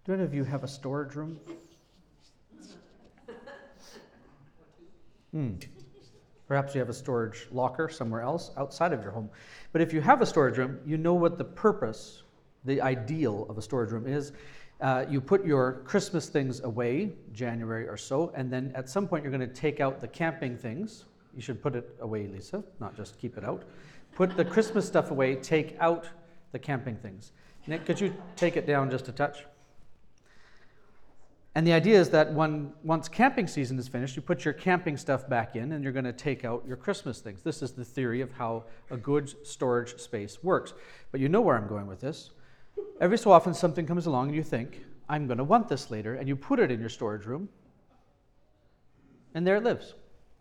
Do any of you have a storage room? Perhaps you have a storage locker somewhere else outside of your home. But if you have a storage room, you know what the purpose, the ideal of a storage room is. You put your Christmas things away, January or so, and then at some point you're going to take out the camping things. You should put it away, Lisa, not just keep it out. Put the Christmas stuff away, take out the camping things. Nick, could you take it down just a touch? And the idea is that once camping season is finished, you put your camping stuff back in and you're going to take out your Christmas things. This is the theory of how a good storage space works. But you know where I'm going with this. Every so often something comes along and you think, I'm going to want this later, and you put it in your storage room, and there it lives.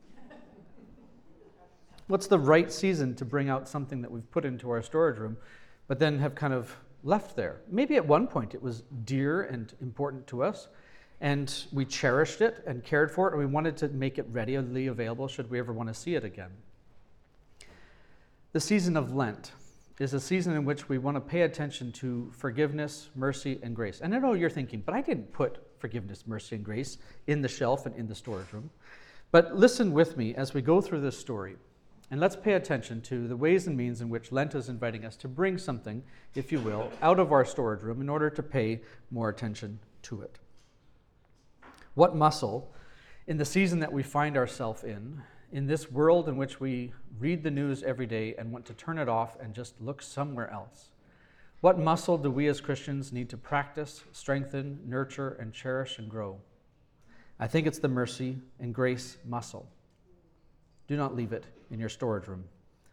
What's the right season to bring out something that we've put into our storage room, but then have kind of left there? Maybe at one point it was dear and important to us, and we cherished it and cared for it, and we wanted to make it readily available should we ever want to see it again. The season of Lent is a season in which we want to pay attention to forgiveness, mercy, and grace. And I know you're thinking, but I didn't put forgiveness, mercy, and grace in the shelf and in the storage room. But listen with me as we go through this story, and let's pay attention to the ways and means in which Lent is inviting us to bring something, if you will, out of our storage room in order to pay more attention to it. What muscle, in the season that we find ourselves in this world in which we read the news every day and want to turn it off and just look somewhere else, what muscle do we as Christians need to practice, strengthen, nurture, and cherish and grow? I think it's the mercy and grace muscle. Do not leave it in your storage room.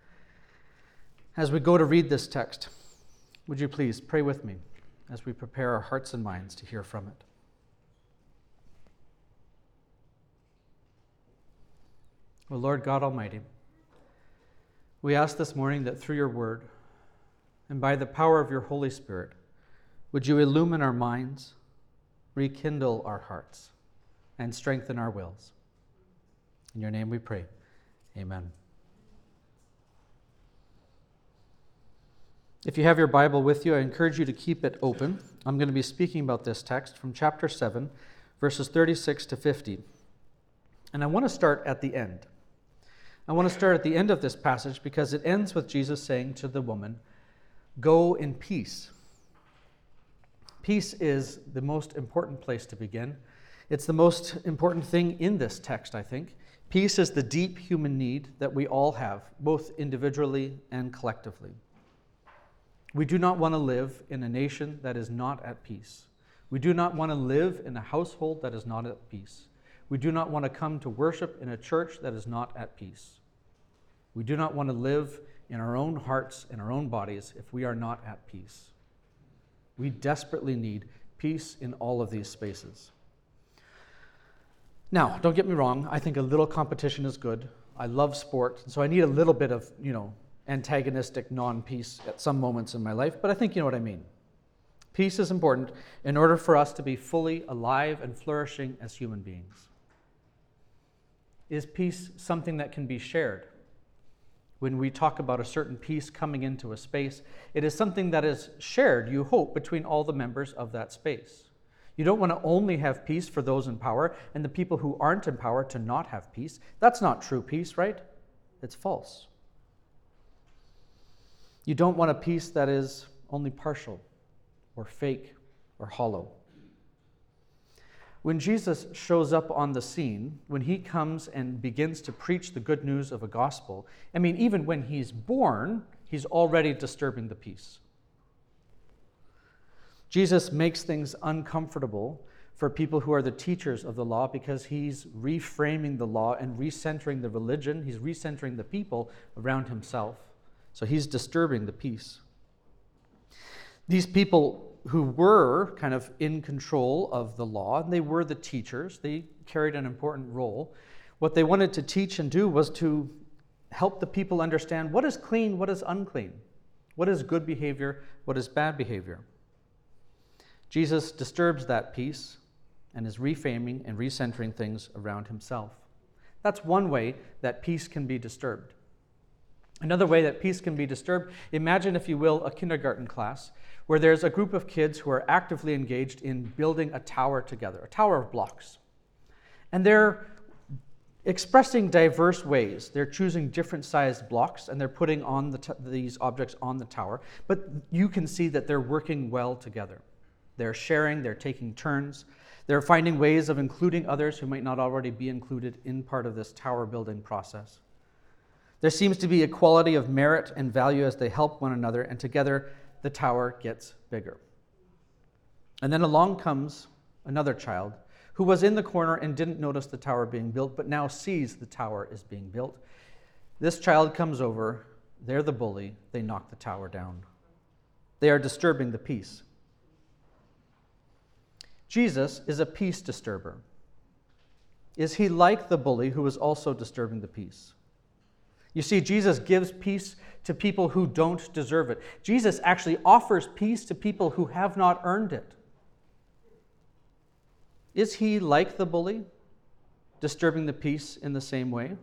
As we go to read this text, would you please pray with me as we prepare our hearts and minds to hear from it? O Lord God Almighty, we ask this morning that through your word and by the power of your Holy Spirit, would you illumine our minds, rekindle our hearts, and strengthen our wills. In your name we pray. Amen. If you have your Bible with you, I encourage you to keep it open. I'm going to be speaking about this text from chapter 7, verses 36 to 50. And I want to start at the end. I want to start at the end of this passage because it ends with Jesus saying to the woman, "Go in peace." Peace is the most important place to begin. It's the most important thing in this text, I think. Peace is the deep human need that we all have, both individually and collectively. We do not want to live in a nation that is not at peace. We do not want to live in a household that is not at peace. We do not want to come to worship in a church that is not at peace. We do not want to live in our own hearts and our own bodies if we are not at peace. We desperately need peace in all of these spaces. Now, don't get me wrong, I think a little competition is good. I love sport, so I need a little bit of, antagonistic non-peace at some moments in my life, but I think you know what I mean. Peace is important in order for us to be fully alive and flourishing as human beings. Is peace something that can be shared? When we talk about a certain peace coming into a space, it is something that is shared, you hope, between all the members of that space. You don't want to only have peace for those in power and the people who aren't in power to not have peace. That's not true peace, right? It's false. You don't want a peace that is only partial or fake or hollow. When Jesus shows up on the scene, when he comes and begins to preach the good news of a gospel, even when he's born, he's already disturbing the peace. Jesus makes things uncomfortable for people who are the teachers of the law because he's reframing the law and recentering the religion. He's recentering the people around himself. So he's disturbing the peace. These people who were kind of in control of the law, and they were the teachers, they carried an important role. What they wanted to teach and do was to help the people understand what is clean, what is unclean, what is good behavior, what is bad behavior. Jesus disturbs that peace and is reframing and recentering things around himself. That's one way that peace can be disturbed. Another way that peace can be disturbed, imagine, if you will, a kindergarten class where there's a group of kids who are actively engaged in building a tower together, a tower of blocks. And they're expressing diverse ways. They're choosing different sized blocks and they're putting on these objects on the tower. But you can see that they're working well together. They're sharing, they're taking turns. They're finding ways of including others who might not already be included in part of this tower building process. There seems to be equality of merit and value as they help one another, and together the tower gets bigger. And then along comes another child who was in the corner and didn't notice the tower being built, but now sees the tower is being built. This child comes over, they're the bully, they knock the tower down. They are disturbing the peace. Jesus is a peace disturber. Is he like the bully who is also disturbing the peace? You see, Jesus gives peace to people who don't deserve it. Jesus actually offers peace to people who have not earned it. Is he like the bully, disturbing the peace in the same way?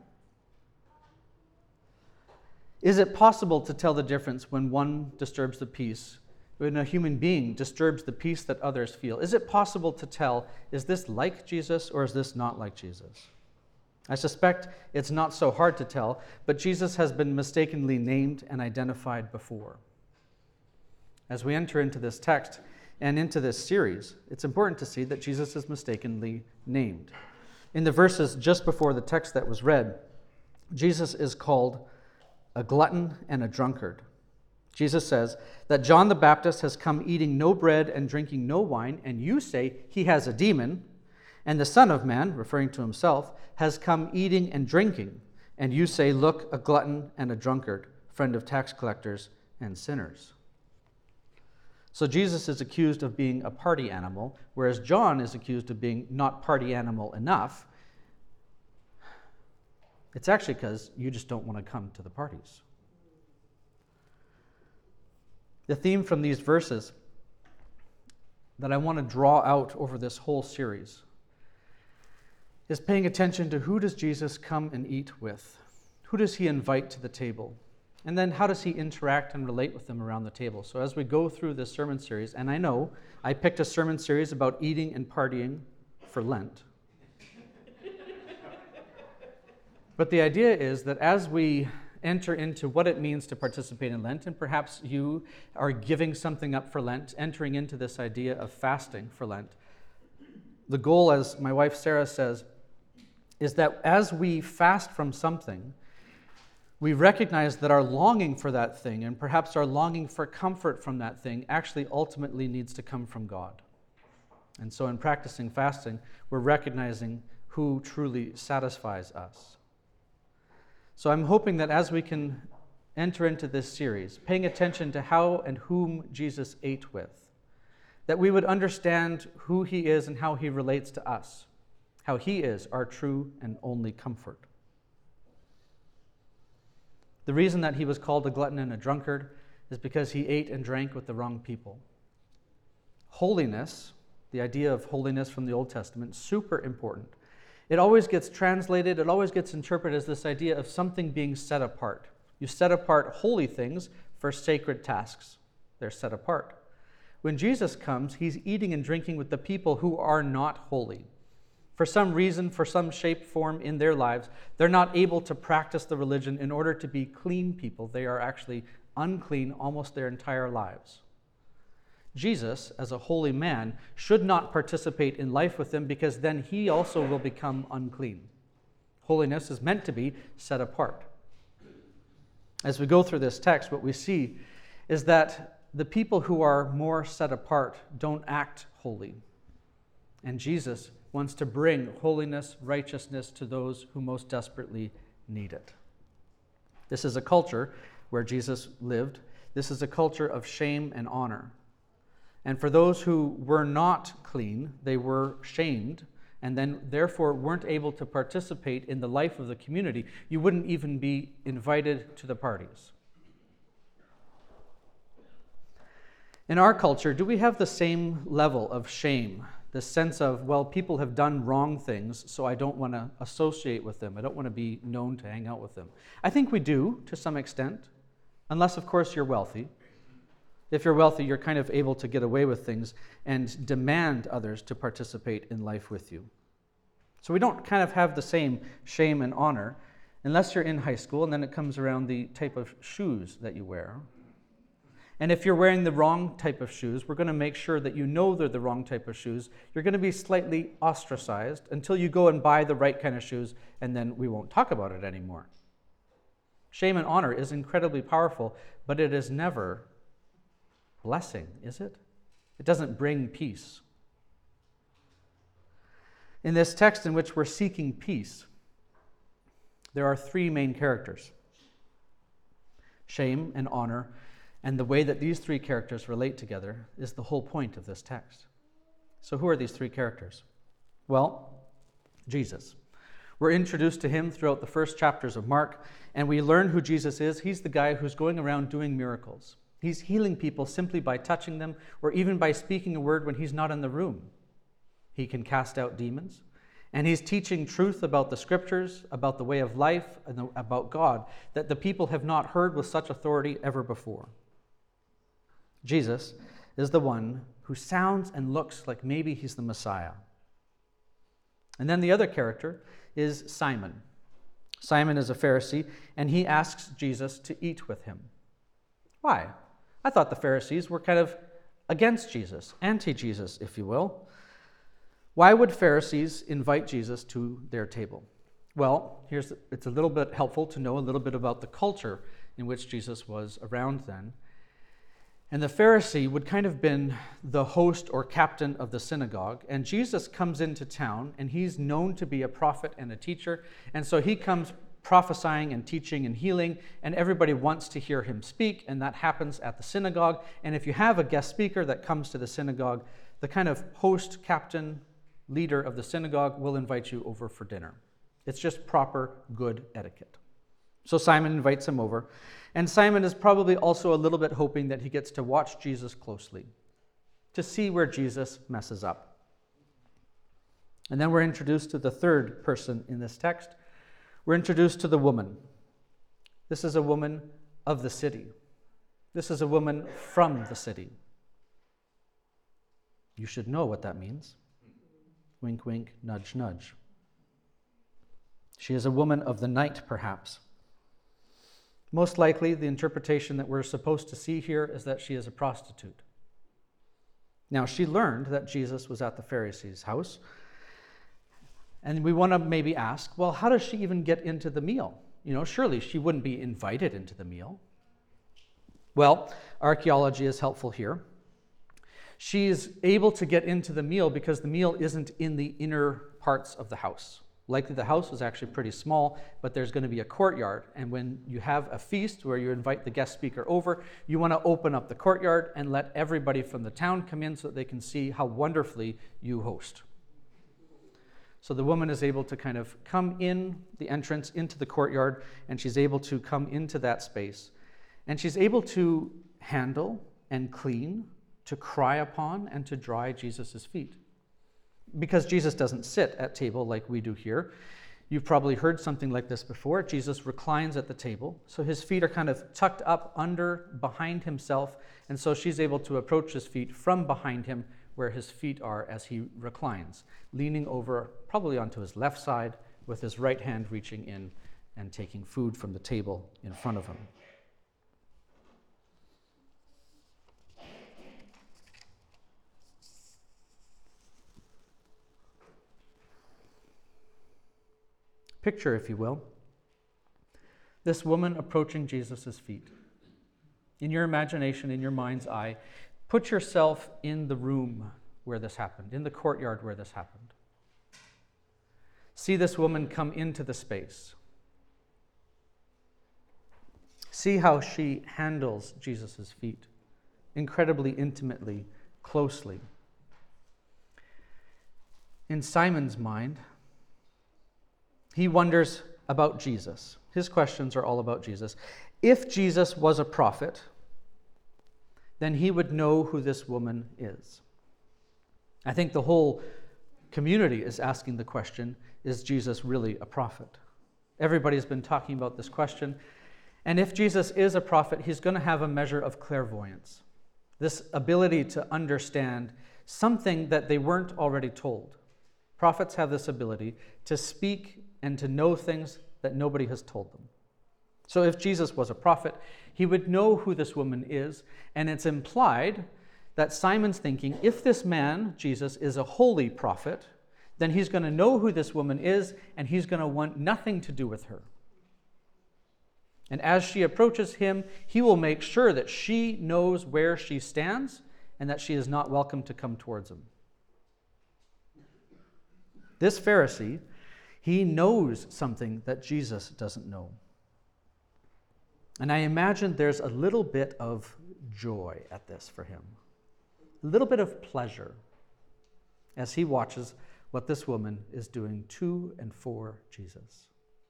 Is it possible to tell the difference when one disturbs the peace, when a human being disturbs the peace that others feel? Is it possible to tell, is this like Jesus or is this not like Jesus? I suspect it's not so hard to tell, but Jesus has been mistakenly named and identified before. As we enter into this text and into this series, it's important to see that Jesus is mistakenly named. In the verses just before the text that was read, Jesus is called a glutton and a drunkard. Jesus says that John the Baptist has come eating no bread and drinking no wine, and you say he has a demon. And the Son of Man, referring to himself, has come eating and drinking, and you say, look, a glutton and a drunkard, friend of tax collectors and sinners. So Jesus is accused of being a party animal, whereas John is accused of being not party animal enough. It's actually because you just don't want to come to the parties. The theme from these verses that I want to draw out over this whole series is paying attention to who does Jesus come and eat with? Who does he invite to the table? And then how does he interact and relate with them around the table? So as we go through this sermon series, and I know I picked a sermon series about eating and partying for Lent. But the idea is that as we enter into what it means to participate in Lent, and perhaps you are giving something up for Lent, entering into this idea of fasting for Lent, the goal, as my wife Sarah says, is that as we fast from something, we recognize that our longing for that thing, and perhaps our longing for comfort from that thing, actually ultimately needs to come from God. And so in practicing fasting, we're recognizing who truly satisfies us. So I'm hoping that as we can enter into this series, paying attention to how and whom Jesus ate with, that we would understand who he is and how he relates to us, how he is our true and only comfort. The reason that he was called a glutton and a drunkard is because he ate and drank with the wrong people. Holiness, the idea of holiness from the Old Testament, super important. It always gets translated, it always gets interpreted as this idea of something being set apart. You set apart holy things for sacred tasks. They're set apart. When Jesus comes, he's eating and drinking with the people who are not holy. For some reason, for some shape, form in their lives, they're not able to practice the religion in order to be clean people. They are actually unclean almost their entire lives. Jesus, as a holy man, should not participate in life with them because then he also will become unclean. Holiness is meant to be set apart. As we go through this text, what we see is that the people who are more set apart don't act holy. And Jesus wants to bring holiness, righteousness to those who most desperately need it. This is a culture where Jesus lived. This is a culture of shame and honor. And for those who were not clean, they were shamed and then therefore weren't able to participate in the life of the community. You wouldn't even be invited to the parties. In our culture, do we have the same level of shame this sense of, well, people have done wrong things, so I don't want to associate with them. I don't want to be known to hang out with them. I think we do, to some extent, unless, of course, you're wealthy. If you're wealthy, you're kind of able to get away with things and demand others to participate in life with you. So we don't kind of have the same shame and honor, unless you're in high school, and then it comes around the type of shoes that you wear. And if you're wearing the wrong type of shoes, we're going to make sure that you know they're the wrong type of shoes. You're going to be slightly ostracized until you go and buy the right kind of shoes, and then we won't talk about it anymore. Shame and honor is incredibly powerful, but it is never blessing, is it? It doesn't bring peace. In this text in which we're seeking peace, there are three main characters: shame and honor. And the way that these three characters relate together is the whole point of this text. So who are these three characters? Well, Jesus. We're introduced to him throughout the first chapters of Mark, and we learn who Jesus is. He's the guy who's going around doing miracles. He's healing people simply by touching them, or even by speaking a word when he's not in the room. He can cast out demons, and he's teaching truth about the scriptures, about the way of life, and about God, that the people have not heard with such authority ever before. Jesus is the one who sounds and looks like maybe he's the Messiah. And then the other character is Simon. Simon is a Pharisee, and he asks Jesus to eat with him. Why? I thought the Pharisees were kind of against Jesus, anti-Jesus, if you will. Why would Pharisees invite Jesus to their table? Well, it's a little bit helpful to know a little bit about the culture in which Jesus was around then. And the Pharisee would kind of been the host or captain of the synagogue. And Jesus comes into town, and he's known to be a prophet and a teacher. And so he comes prophesying and teaching and healing, and everybody wants to hear him speak, and that happens at the synagogue. And if you have a guest speaker that comes to the synagogue, the kind of host, captain, leader of the synagogue will invite you over for dinner. It's just proper, good etiquette. So Simon invites him over. And Simon is probably also a little bit hoping that he gets to watch Jesus closely, to see where Jesus messes up. And then we're introduced to the third person in this text. We're introduced to the woman. This is a woman of the city. This is a woman from the city. You should know what that means. Wink, wink, nudge, nudge. She is a woman of the night, perhaps. Most likely, the interpretation that we're supposed to see here is that she is a prostitute. Now, she learned that Jesus was at the Pharisee's house, and we want to maybe ask, well, how does she even get into the meal? Surely she wouldn't be invited into the meal. Well, archaeology is helpful here. She is able to get into the meal because the meal isn't in the inner parts of the house. Likely the house was actually pretty small, but there's going to be a courtyard. And when you have a feast where you invite the guest speaker over, you want to open up the courtyard and let everybody from the town come in so that they can see how wonderfully you host. So the woman is able to kind of come in the entrance into the courtyard, and she's able to come into that space. And she's able to handle and clean, to cry upon, and to dry Jesus' feet. Because Jesus doesn't sit at table like we do here. You've probably heard something like this before. Jesus reclines at the table, so his feet are kind of tucked up behind himself, and so she's able to approach his feet from behind him where his feet are as he reclines, leaning over probably onto his left side with his right hand reaching in and taking food from the table in front of him. Picture, if you will, this woman approaching Jesus' feet. In your imagination, in your mind's eye, put yourself in the room where this happened, in the courtyard where this happened. See this woman come into the space. See how she handles Jesus' feet, incredibly intimately, closely. In Simon's mind, he wonders about Jesus. His questions are all about Jesus. If Jesus was a prophet, then he would know who this woman is. I think the whole community is asking the question, is Jesus really a prophet? Everybody's been talking about this question. And if Jesus is a prophet, he's going to have a measure of clairvoyance, this ability to understand something that they weren't already told. Prophets have this ability to speak and to know things that nobody has told them. So if Jesus was a prophet, he would know who this woman is, and it's implied that Simon's thinking, if this man, Jesus, is a holy prophet, then he's going to know who this woman is, and he's going to want nothing to do with her. And as she approaches him, he will make sure that she knows where she stands and that she is not welcome to come towards him. This Pharisee, he knows something that Jesus doesn't know. And I imagine there's a little bit of joy at this for him, a little bit of pleasure as he watches what this woman is doing to and for Jesus.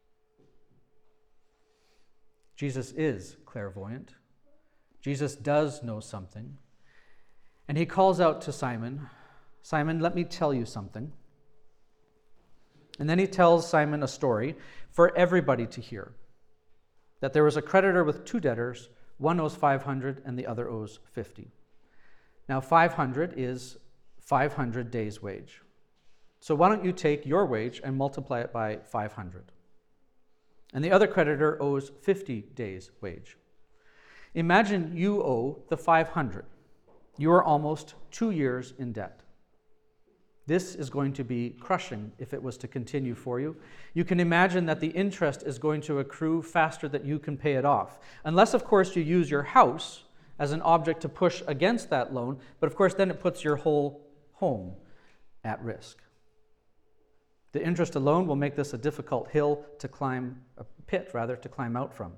Jesus is clairvoyant. Jesus does know something. And he calls out to Simon, Simon, let me tell you something. And then he tells Simon a story for everybody to hear. That there was a creditor with two debtors, one owes 500 and the other owes 50. Now 500 is 500 days' wage. So why don't you take your wage and multiply it by 500? And the other creditor owes 50 days' wage. Imagine you owe the 500. You are almost 2 years in debt. This is going to be crushing if it was to continue for you. You can imagine that the interest is going to accrue faster than you can pay it off. Unless, of course, you use your house as an object to push against that loan, but of course then it puts your whole home at risk. The interest alone will make this a difficult hill to climb, a pit rather, to climb out from.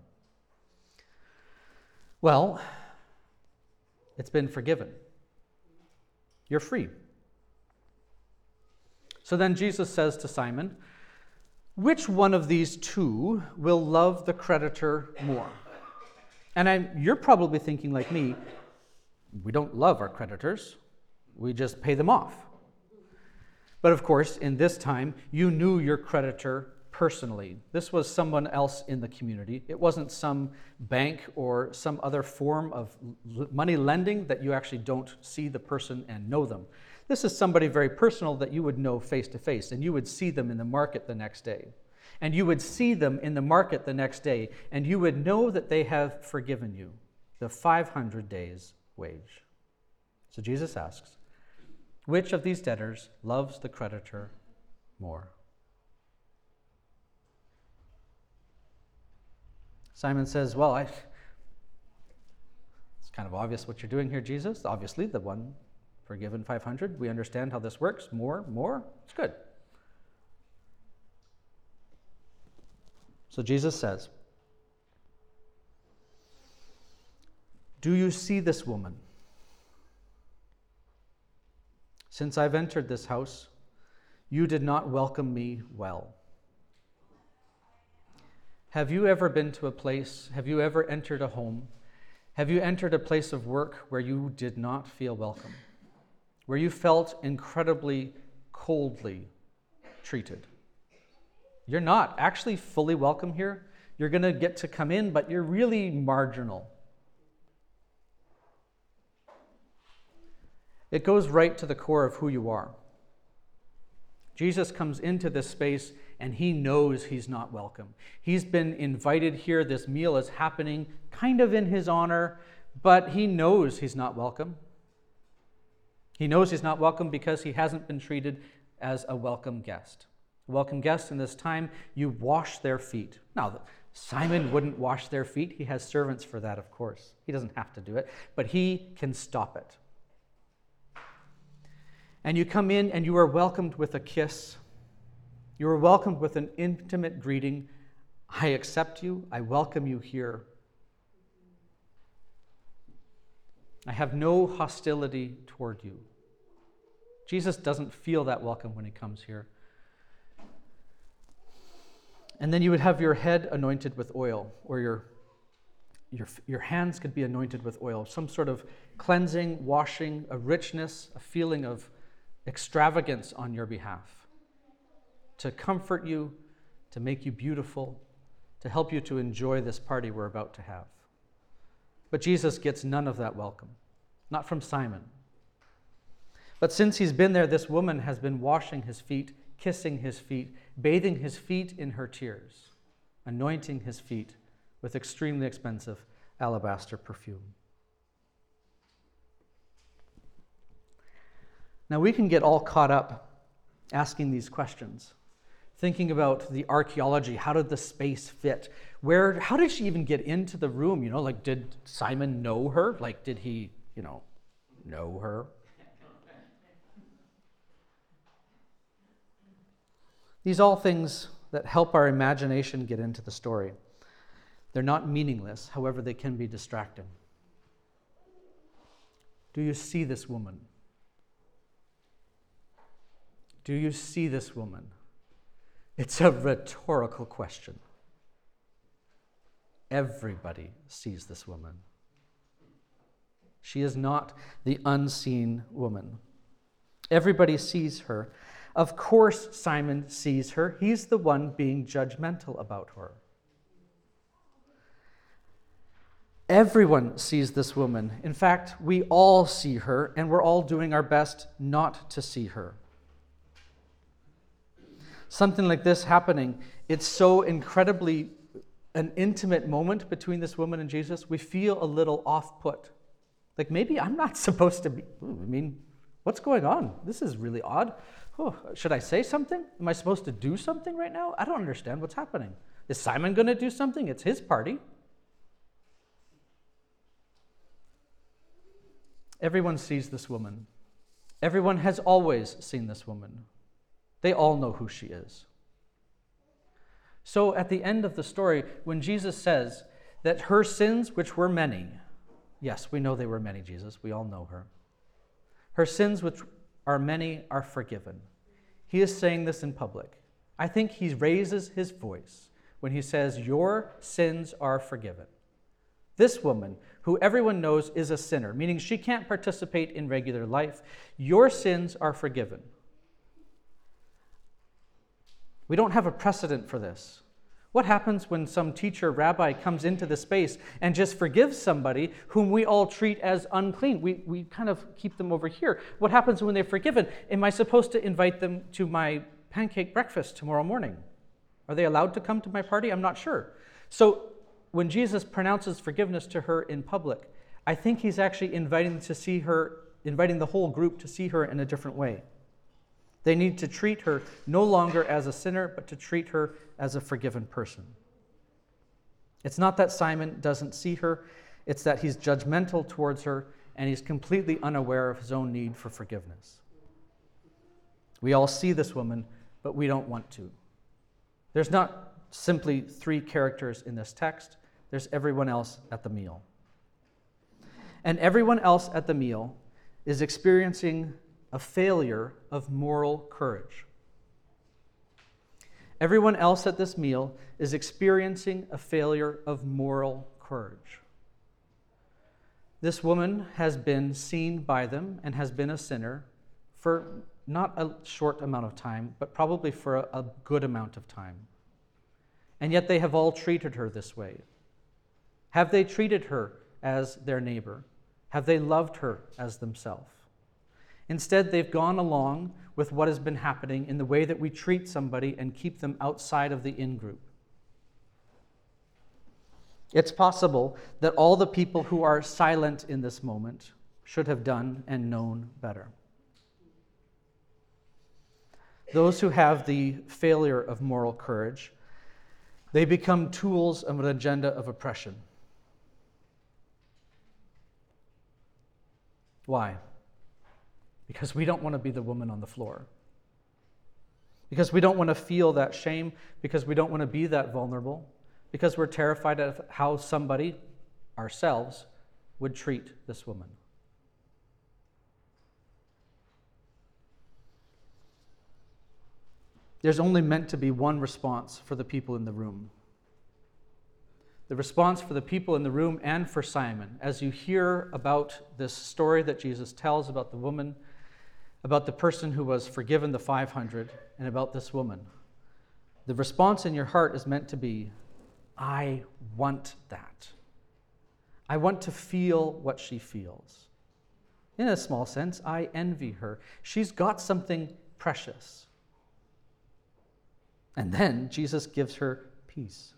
Well, it's been forgiven. You're free. So then Jesus says to Simon, which one of these two will love the creditor more? And you're probably thinking like me, we don't love our creditors, we just pay them off. But of course, in this time, you knew your creditor personally. This was someone else in the community. It wasn't some bank or some other form of money lending that you actually don't see the person and know them. This is somebody very personal that you would know face to face, and you would see them in the market the next day. And you would see them in the market the next day, and you would know that they have forgiven you the 500 days' wage. So Jesus asks, which of these debtors loves the creditor more? Simon says, well, it's kind of obvious what you're doing here, Jesus. Obviously, the one forgiven 500. We understand how this works. More. It's good. So Jesus says, do you see this woman? Since I've entered this house, you did not welcome me well. Have you ever been to a place, have you ever entered a home, have you entered a place of work where you did not feel welcome? Where you felt incredibly coldly treated? You're not actually fully welcome here. You're going to get to come in, but you're really marginal. It goes right to the core of who you are. Jesus comes into this space and he knows he's not welcome. He's been invited here. This meal is happening kind of in his honor, but he knows he's not welcome. He knows he's not welcome because he hasn't been treated as a welcome guest. A welcome guest in this time, you wash their feet. Now, Simon wouldn't wash their feet. He has servants for that, of course. He doesn't have to do it, but he can stop it. And you come in and you are welcomed with a kiss. You are welcomed with an intimate greeting. I accept you. I welcome you here. I have no hostility toward you. Jesus doesn't feel that welcome when he comes here. And then you would have your head anointed with oil, or your hands could be anointed with oil, some sort of cleansing, washing, a richness, a feeling of extravagance on your behalf, to comfort you, to make you beautiful, to help you to enjoy this party we're about to have. But Jesus gets none of that welcome, not from Simon. But since he's been there, this woman has been washing his feet, kissing his feet, bathing his feet in her tears, anointing his feet with extremely expensive alabaster perfume. Now we can get all caught up asking these questions, thinking about the archaeology. How did the space fit? How did she even get into the room? Like, did Simon know her? Like, did he, know her? These all things that help our imagination get into the story. They're not meaningless, however, they can be distracting. Do you see this woman? Do you see this woman? It's a rhetorical question. Everybody sees this woman. She is not the unseen woman. Everybody sees her. Of course, Simon sees her. He's the one being judgmental about her. Everyone sees this woman. In fact, we all see her, and we're all doing our best not to see her. Something like this happening, it's so incredibly an intimate moment between this woman and Jesus, we feel a little off-put. Like, maybe I'm not supposed to be, what's going on? This is really odd. Should I say something? Am I supposed to do something right now? I don't understand what's happening. Is Simon going to do something? It's his party. Everyone sees this woman. Everyone has always seen this woman. They all know who she is. So at the end of the story, when Jesus says that her sins, which were many, yes, we know they were many, Jesus, we all know her. Her sins, which are many, are forgiven. He is saying this in public. I think he raises his voice when he says, your sins are forgiven. This woman, who everyone knows is a sinner, meaning she can't participate in regular life, your sins are forgiven. We don't have a precedent for this. What happens when some teacher, rabbi comes into the space and just forgives somebody whom we all treat as unclean? We kind of keep them over here. What happens when they're forgiven? Am I supposed to invite them to my pancake breakfast tomorrow morning? Are they allowed to come to my party? I'm not sure. So when Jesus pronounces forgiveness to her in public, I think he's actually inviting the whole group to see her in a different way. They need to treat her no longer as a sinner, but to treat her as a forgiven person. It's not that Simon doesn't see her, it's that he's judgmental towards her and he's completely unaware of his own need for forgiveness. We all see this woman, but we don't want to. There's not simply 3 characters in this text, there's everyone else at the meal. And everyone else at the meal is experiencing a failure of moral courage. Everyone else at this meal is experiencing a failure of moral courage. This woman has been seen by them and has been a sinner for not a short amount of time, but probably for a good amount of time. And yet they have all treated her this way. Have they treated her as their neighbor? Have they loved her as themselves? Instead, they've gone along with what has been happening in the way that we treat somebody and keep them outside of the in-group. It's possible that all the people who are silent in this moment should have done and known better. Those who have the failure of moral courage, they become tools of an agenda of oppression. Why? Because we don't want to be the woman on the floor. Because we don't want to feel that shame. Because we don't want to be that vulnerable. Because we're terrified of how somebody, ourselves, would treat this woman. There's only meant to be one response for the people in the room. The response for the people in the room and for Simon, as you hear about this story that Jesus tells about the woman, about the person who was forgiven the 500 and about this woman, the response in your heart is meant to be, I want that. I want to feel what she feels. In a small sense, I envy her. She's got something precious. And then Jesus gives her peace.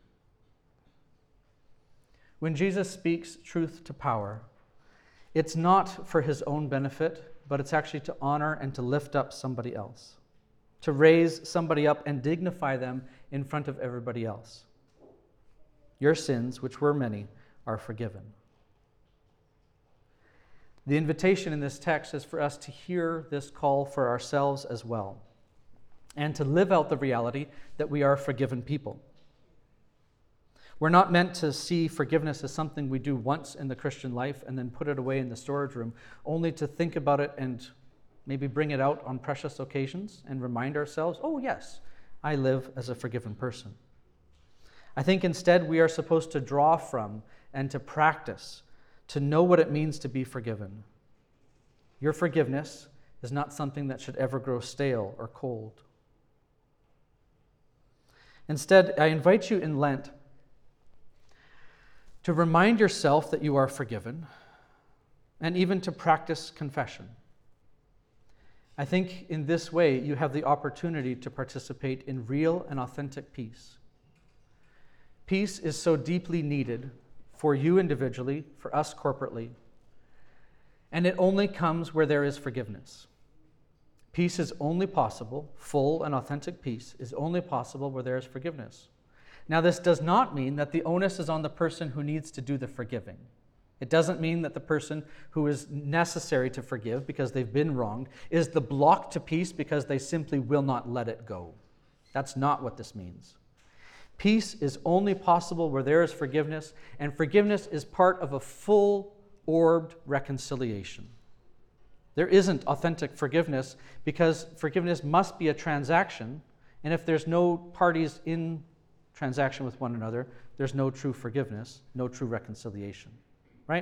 When Jesus speaks truth to power, it's not for his own benefit, but it's actually to honor and to lift up somebody else, to raise somebody up and dignify them in front of everybody else. Your sins, which were many, are forgiven. The invitation in this text is for us to hear this call for ourselves as well, and to live out the reality that we are forgiven people. We're not meant to see forgiveness as something we do once in the Christian life and then put it away in the storage room, only to think about it and maybe bring it out on precious occasions and remind ourselves, oh yes, I live as a forgiven person. I think instead we are supposed to draw from and to practice, to know what it means to be forgiven. Your forgiveness is not something that should ever grow stale or cold. Instead, I invite you in Lent to remind yourself that you are forgiven, and even to practice confession. I think in this way you have the opportunity to participate in real and authentic peace. Peace is so deeply needed for you individually, for us corporately, and it only comes where there is forgiveness. Peace is only possible, full and authentic peace is only possible where there is forgiveness. Now, this does not mean that the onus is on the person who needs to do the forgiving. It doesn't mean that the person who is necessary to forgive because they've been wronged is the block to peace because they simply will not let it go. That's not what this means. Peace is only possible where there is forgiveness, and forgiveness is part of a full-orbed reconciliation. There isn't authentic forgiveness because forgiveness must be a transaction, and if there's no parties in transaction with one another, there's no true forgiveness, no true reconciliation, right?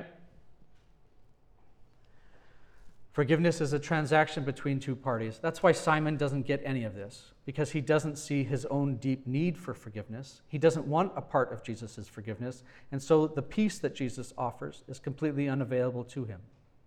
Forgiveness is a transaction between two parties. That's why Simon doesn't get any of this, because he doesn't see his own deep need for forgiveness. He doesn't want a part of Jesus' forgiveness, and so the peace that Jesus offers is completely unavailable to him.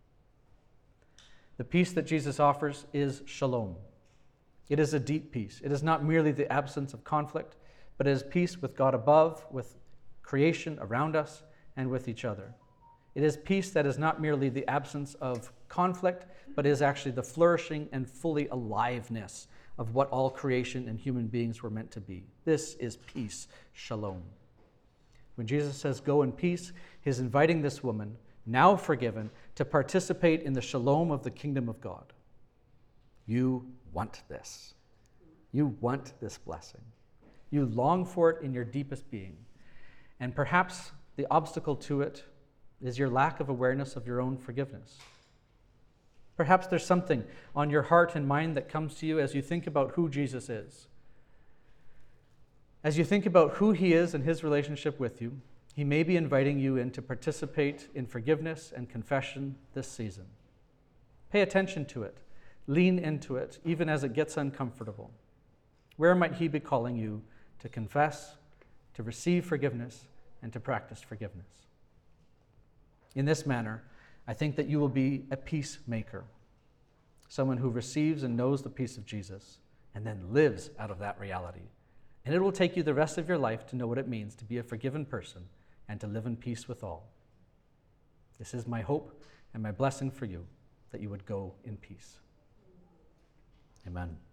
The peace that Jesus offers is shalom. It is a deep peace. It is not merely the absence of conflict, but it is peace with God above, with creation around us, and with each other. It is peace that is not merely the absence of conflict, but is actually the flourishing and fully aliveness of what all creation and human beings were meant to be. This is peace, shalom. When Jesus says, go in peace, he's inviting this woman, now forgiven, to participate in the shalom of the kingdom of God. You want this. You want this blessing. You long for it in your deepest being. And perhaps the obstacle to it is your lack of awareness of your own forgiveness. Perhaps there's something on your heart and mind that comes to you as you think about who Jesus is. As you think about who he is and his relationship with you, he may be inviting you in to participate in forgiveness and confession this season. Pay attention to it. Lean into it, even as it gets uncomfortable. Where might he be calling you to confess, to receive forgiveness, and to practice forgiveness? In this manner, I think that you will be a peacemaker, someone who receives and knows the peace of Jesus and then lives out of that reality. And it will take you the rest of your life to know what it means to be a forgiven person and to live in peace with all. This is my hope and my blessing for you, that you would go in peace. Amen.